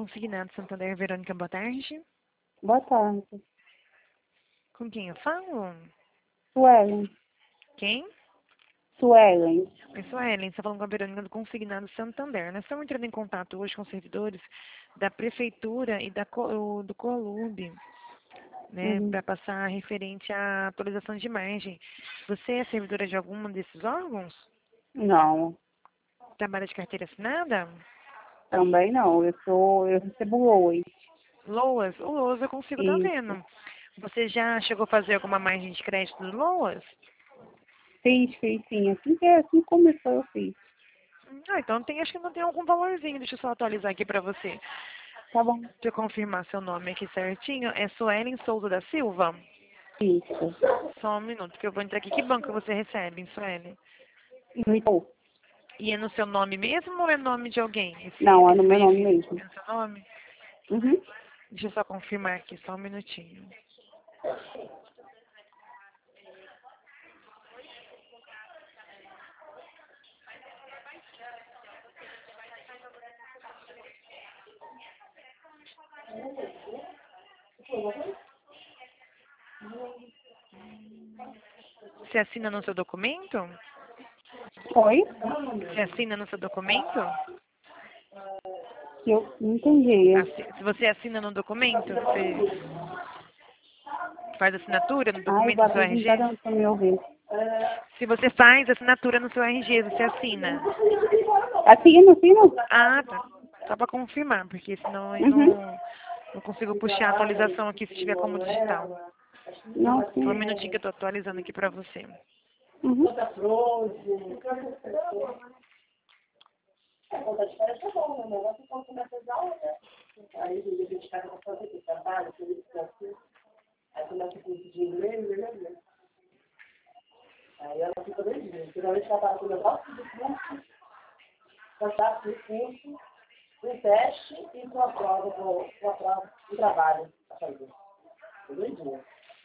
Consignado Santander, Verônica, boa tarde. Boa tarde. Com quem eu falo? Suelen. Quem? Suelen. Eu sou a Ellen, você está falando com a Verônica do Consignado Santander. Nós estamos entrando em contato hoje com os servidores da Prefeitura e do Colube, né, para passar referente à atualização de margem. Você é servidora de algum desses órgãos? Não, Trabalha de carteira assinada? também não. Eu recebo Lois. LOAS? O LOAS eu consigo estar Isso. vendo. Você já chegou a fazer alguma margem de crédito do LOAS? Fiz sim. Assim começou, eu fiz. Então acho que não tem algum valorzinho. Deixa eu só atualizar aqui para você. Tá bom. Deixa eu confirmar seu nome aqui certinho. É Suelen Souza da Silva? Isso. Só um minuto que eu vou entrar aqui. Que banco você recebe, Suelen? No Itaú. E é no seu nome mesmo ou é nome de alguém? Não, é no meu nome mesmo. É no seu nome? Uhum. Deixa eu só confirmar aqui, só um minutinho. Você assina no seu documento? Oi? Você assina no seu documento? Eu não entendi. Se você assina no documento, você faz assinatura no Ai, documento do seu agora não tá RG? dando pra me ouvir. Se você faz assinatura no seu RG, você assina? Assino? Ah, tá. Só para confirmar, porque senão eu Uhum. não consigo puxar a atualização aqui se tiver como digital. Não, sim. Só um minutinho que eu tô atualizando aqui para você. Uhum. Aí ela fica bem dizendo. Geralmente ela estava com o negócio do curso, contato do curso, um teste e com a prova do trabalho a fazer. Doidinha.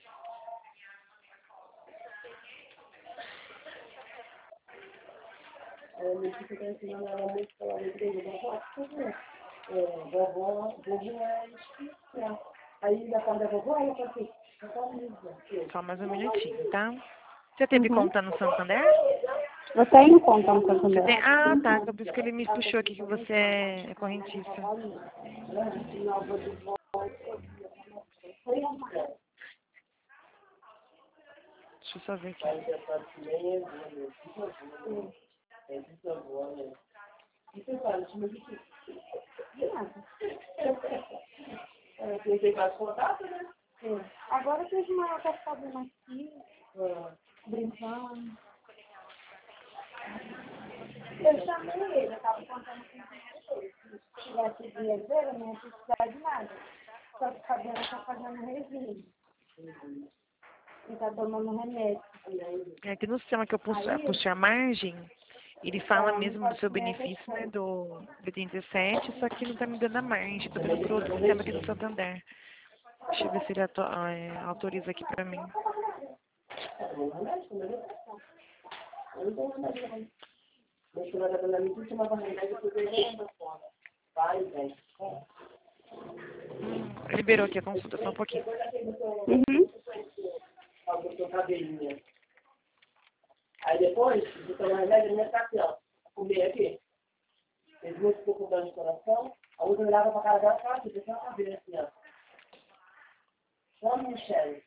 A minha filha está ensinando ela muito pela igreja. Vovó é especial. Aí na casa da vovó, ela fala assim, Só mais um minutinho, tá? Você teve Uhum. conta no Santander? Eu tenho conta no Você Santander. tem? Ah, tá. Por isso que ele me puxou aqui que você é correntista. Deixa eu só ver aqui. Não tem mais contato, né? Agora que o maior tá fazendo aqui, brincando. Eu chamei ele, eu tava contando com ele. Se tivesse dinheiro dele, eu não ia precisar de nada. Só que o cabelo tá fazendo resíduo. Ele tá tomando remédio. Aqui no sistema que eu puxei a margem, ele fala mesmo do seu benefício, né, do B37, só que não tá me dando a margem. Tô vendo pro outro sistema aqui do Santander. Deixa eu ver se ele autoriza aqui pra mim. Liberou aqui a consulta, só um pouquinho. Uhum. Aí depois, de tomar remédio, ele ia ficar assim, ó, comer aqui. Ele muito pouco dano de coração, a outra olhava pra cara dela e falava assim, deixa ela ver assim, ó. Chama Michelle.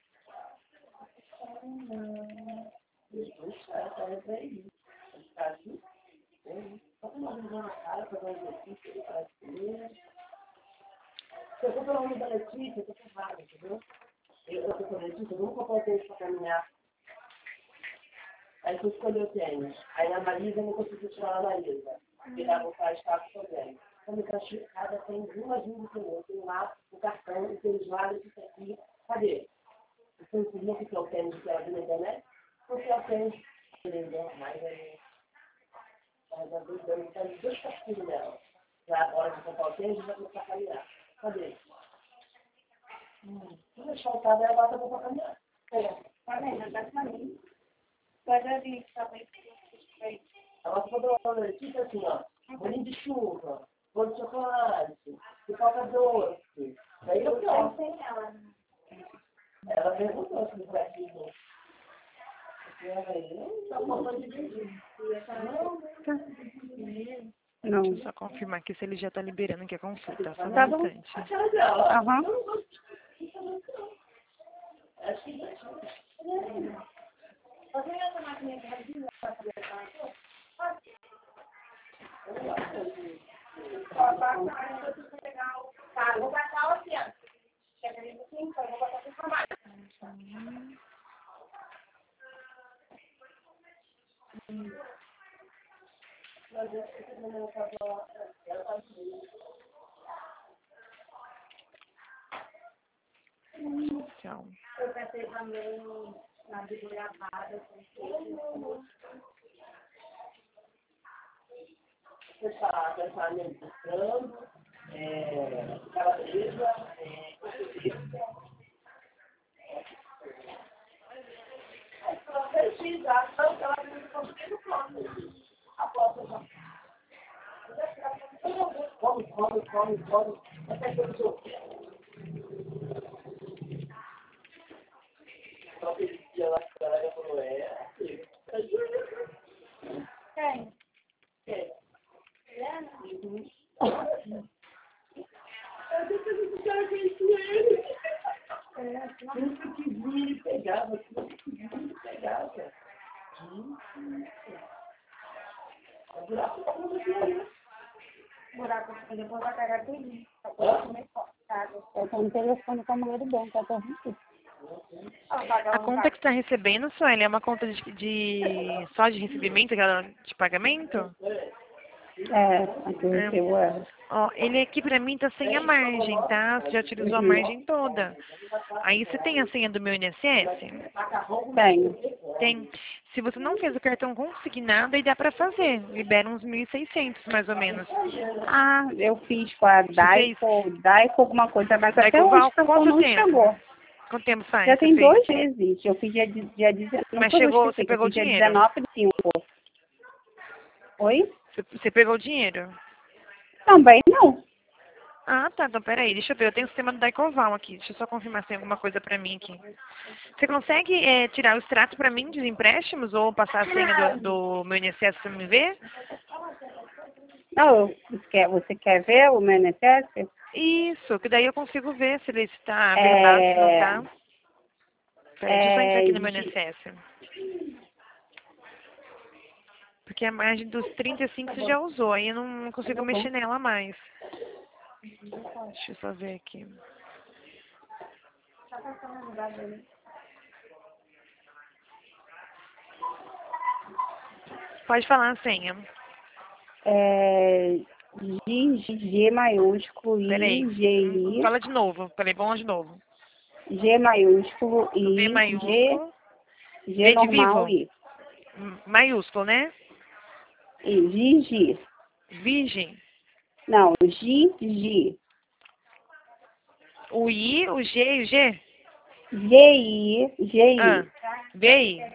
Michelle, olha pra ele. Ele fica assim, só que uma vez na cara pra dar um exercício, ele parece comer. Se eu for pelo nome da Letícia, eu tô com raiva, entendeu? Eu tô com a Letícia, eu nunca vou ter isso pra caminhar. Aí tu escolheu o tênis. Aí a Marisa não conseguiu tirar a Marisa. Porque dava o pai estava fazendo. Como cada tem uma junto com o outro. Tem lá o cartão, e tem os vários isso aqui. Cadê? Você não sabia que é o tênis que ela viu na internet? Porque é o tênis. Mas aí. Mas a Duda deu dois castigos dela. Já a hora de comprar o tênis, já começar a caminhar. Cadê? Se deixar o carro, ela bota pra caminhar. Tá vendo? Tá caminho. Pode abrir, tá bem. Ela ficou do tipo assim, ó. Bolinho de chuva, bolo de chocolate, pipoca não. Deixa eu só confirmar aqui se ele já tá liberando aqui a consulta. Só um Tá bom. instante. Aham. Vou passar aqui, ó. Quer que a gente sim, então eu vou botar aqui pra mais. Tchau. Eu pensei também na de goiabada, com queijo. Pensar nesse frango, calabresa, come. Até que eu sou. Só que esse dia lá que ela falou, Quem? nunca quis vir e pegava. Buraco, depois vai pegar tudo. Eu tenho um telefone com a mulher do banco, até A conta que você está recebendo, Sueli, é uma conta só de recebimento, aquela de pagamento? Aqui recebo ela. Ó, ele aqui pra mim tá sem a margem, tá? Você já utilizou a margem toda. Aí você tem a senha do meu INSS? Tenho. Tem. Se você não fez o cartão consignado, aí dá pra fazer. Libera uns 1.600, mais ou menos. Ah, eu fiz com a Daico alguma coisa, mas até Daico hoje Val, o cartão quanto não tempo? chegou. Quanto tempo faz? Já Você tem fez? 2 meses. Eu fiz dia 19. Mas chegou, você pegou o dia dinheiro? 19/5. Oi? Você pegou o dinheiro? Também não. Ah, tá. Então, peraí. Deixa eu ver. Eu tenho o sistema do Daicoval aqui. Deixa eu só confirmar se tem alguma coisa pra mim aqui. Você consegue tirar o extrato pra mim dos empréstimos ou passar a senha do meu INSS pra me ver? Não, você quer ver o meu INSS? Isso, que daí eu consigo ver se ele está verdade, se não tá. Peraí, deixa eu só entrar aqui no meu INSS. Porque a margem dos 35 você já usou, aí eu não consigo mexer nela mais. Deixa eu só ver aqui. Pode falar a senha. G maiúsculo Peraí. I, G, I. Fala de novo. Peraí, vamos lá de novo. G maiúsculo V I, maiúsculo. G V de normal vivo. I. Maiúsculo, né? I, G. Virgem. Não, G. O I, o G e o G? G, Ah, I. VI.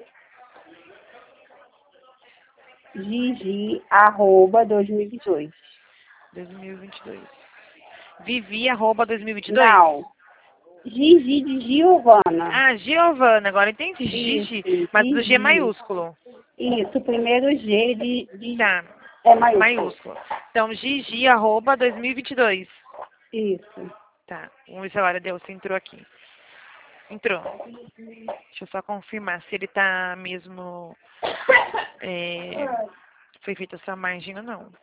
Gigi@2022. 2022. Vivi@2022? Não. Gigi de Giovana. Ah, Giovana, agora entendi. Gigi, mas do G Gigi. maiúsculo. Isso, o primeiro G de Tá, é maiúsculo. maiúsculo. Então, Gigi@2022. Isso. Tá, vamos ver se agora deu, se entrou aqui. Entrou. Deixa eu só confirmar se ele tá mesmo... foi feita essa margem ou não.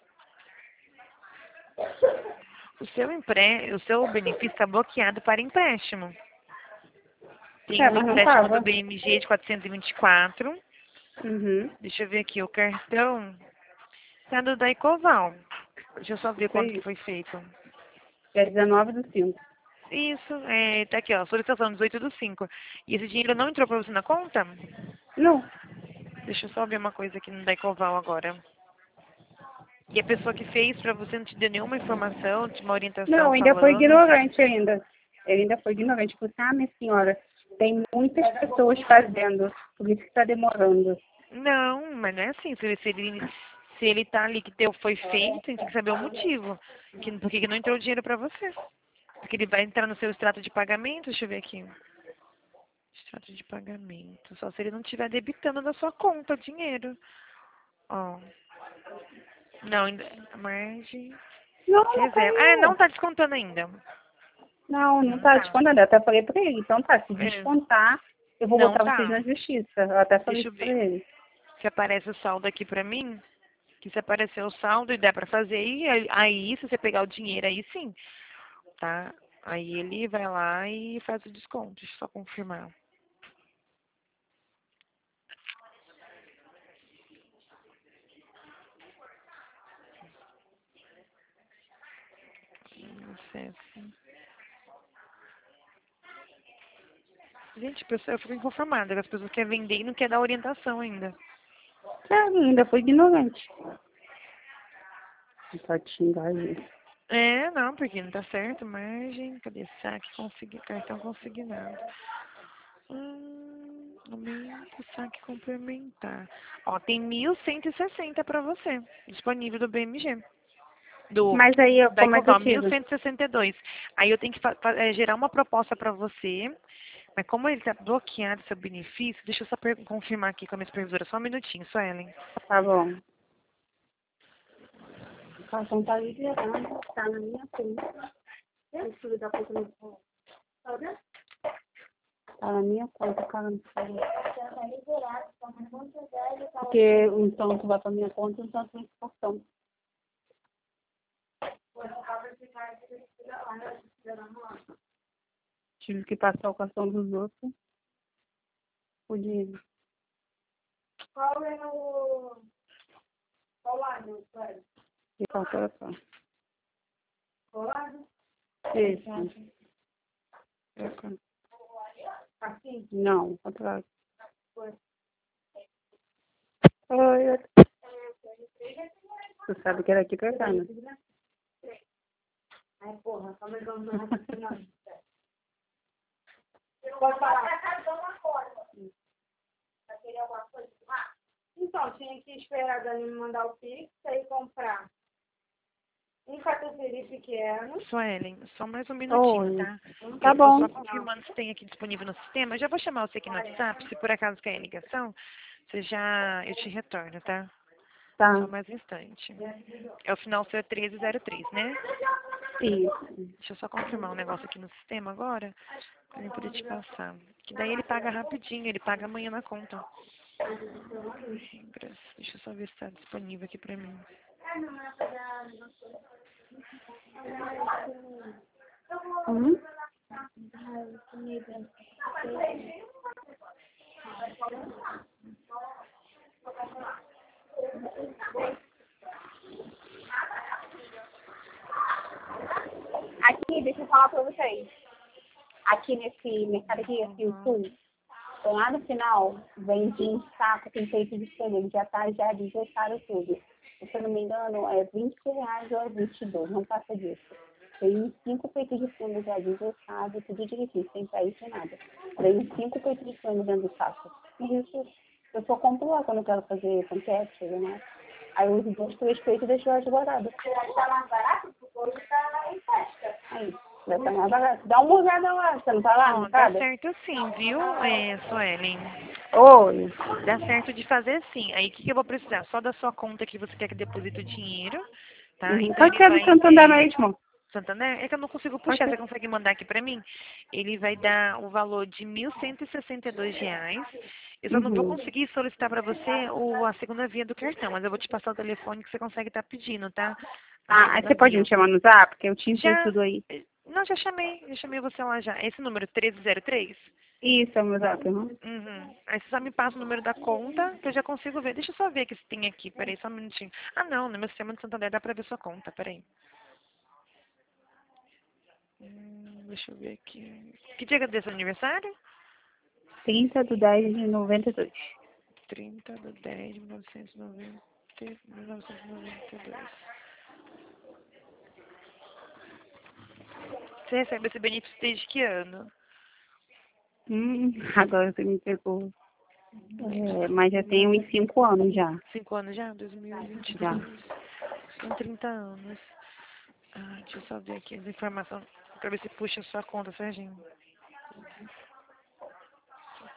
O seu benefício está bloqueado para empréstimo. Tem um mas não empréstimo tava. do BMG de 424. Uhum. Deixa eu ver aqui, o cartão tá do Daicoval. Deixa eu só ver quando que foi feito. Dia 19/5. Isso, tá aqui, ó, solicitação 18/5. E esse dinheiro não entrou para você na conta? Não. Deixa eu só ver uma coisa aqui no Daicoval agora. E a pessoa que fez para você não te deu nenhuma informação, uma orientação Não, ainda foi falando? ignorante ainda. Ele ainda foi ignorante. Falei assim, minha senhora, tem muitas pessoas fazendo, por isso que está demorando. Não, mas não é assim. Se ele tá ali que foi feito, tem que saber o motivo. Por que não entrou o dinheiro para você? Porque ele vai entrar no seu extrato de pagamento. Deixa eu ver aqui. Extrato de pagamento. Só se ele não estiver debitando da sua conta o dinheiro. Ó. Não, Margem. Não, não Reserva. caiu. Não tá descontando ainda. Não tá descontando. Eu até falei pra ele. Então tá, se descontar, eu vou Não botar tá. vocês na justiça. Eu até falei Deixa eu isso pra ver. ele. Se aparece o saldo aqui pra mim, que se aparecer o saldo e der pra fazer, aí se você pegar o dinheiro, aí sim, tá? Aí ele vai lá e faz o desconto. Deixa eu só confirmar. Acesso. Gente, pessoal, eu fico inconformada que as pessoas querem vender e não querem dar orientação ainda. Ainda foi ignorante. Pode xingar isso. Não, porque não tá certo. Margem, cadê? Saque, cartão consignado. Aumento, saque complementar. Ó, tem 1.160 pra você, disponível do BMG. Mas aí, Da como é que eu Ecocom, tiro? 1.162. Aí eu tenho que gerar uma proposta pra você, mas como ele tá bloqueado seu benefício, deixa eu só confirmar aqui com a minha supervisora, só um minutinho, só Ellen. Tá bom. O cartão tá liberando, tá na minha conta. Isso da conta no... Tá na minha conta, cara, não sei. Porque um tanto vai pra minha conta e um tanto vai pro cartão. Tive que passar o cartão dos outros. Podia. Qual é o... Qual lado, Cléber? E qual o telefone? Qual lado? Esse. Assim? Não, atrás. Oi. Tu sabe que era aqui pra cá, né? Ai, porra, tá me dando não. Pode falar. Então, tinha que esperar a Dani me mandar o Pix e comprar um catupiry pequeno. Só Ellen, só mais um minutinho, tá? Tá Eu bom. tô só confirmando se tem aqui disponível no sistema. Eu já vou chamar você aqui no WhatsApp, se por acaso cair a ligação, eu te retorno, tá? Tá. Só mais um instante. É o final seu 1303, né? Isso. Deixa eu só confirmar um negócio aqui no sistema agora, pra eu poder te passar. Que daí ele paga rapidinho, ele paga amanhã na conta. Deixa eu só ver se está disponível aqui pra mim. Aqui, deixa eu falar pra vocês. Aqui nesse mercado aqui, assim, o sul, então, lá no final, vende um saco com peito de frango, já tá já desgastado tudo. Se eu não me engano, é R$ 20 ou é 22, não passa disso. Tem 5 peitos de frango já desgastados, tudo direitinho, sem sair, sem nada. Tem 5 peitos de frango dentro do saco. E isso, eu só compro lá quando eu quero fazer panqueque, né? Aí eu uso 2, 3 peitos e deixo lá guardado. Tá mais barato? Porque hoje tá em festa. Aí. Vai estar mais barato. Dá uma olhada lá, você não tá lá, Ó, não dá sabe? certo sim, viu, Suelen? Oi. Dá certo de fazer sim. Aí o que eu vou precisar? Só da sua conta que você quer que deposite o dinheiro, tá? Então Pode ele ser do vai. Santander mesmo. Santander? É que eu não consigo Pode puxar, ser. você consegue mandar aqui pra mim? Ele vai dar o valor de R$ 1.162. Eu só não vou conseguir solicitar pra você a segunda via do cartão, mas eu vou te passar o telefone que você consegue estar pedindo, tá? A Ah, aí segunda você pode me via. chamar no zap, porque eu te envio Já. tudo aí. Não, já chamei você lá já. Esse número 1303? Isso, é o meu zap, Uhum. Aí você só me passa o número da conta, que eu já consigo ver. Deixa eu só ver que se tem aqui. Peraí, só um minutinho. Ah, não, no meu sistema de Santander dá pra ver sua conta. Peraí. Deixa eu ver aqui. Que dia que é desse aniversário? 30/10/92. 30/10/1992. Você recebe esse benefício desde que ano? Agora você me pegou. Mas já tem uns 5 anos já. 5 anos já? 2022. Já. São 30 anos. Deixa eu só ver aqui as informações pra ver se puxa a sua conta, Serginho.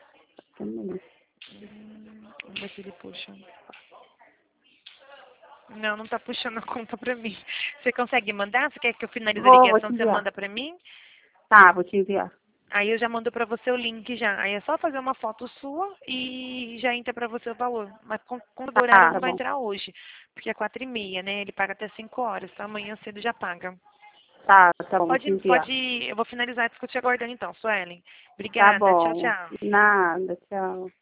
Também. Vamos ver se ele puxa. Não, não tá puxando a conta pra mim. Você consegue mandar? Você quer que eu finalize a Vou te ligação e você enviar. manda pra mim? Tá, vou te enviar. Aí eu já mando pra você o link já. Aí é só fazer uma foto sua e já entra pra você o valor. Mas com o horário Tá, não tá vai bom. entrar hoje, porque é 4h30, né? Ele paga até 5 horas, então amanhã cedo já paga. Tá bom, vou te enviar. Eu vou finalizar a discutir aguardando então, Suelen. Tá Obrigada, tchau, bom. tchau. Nada, tchau.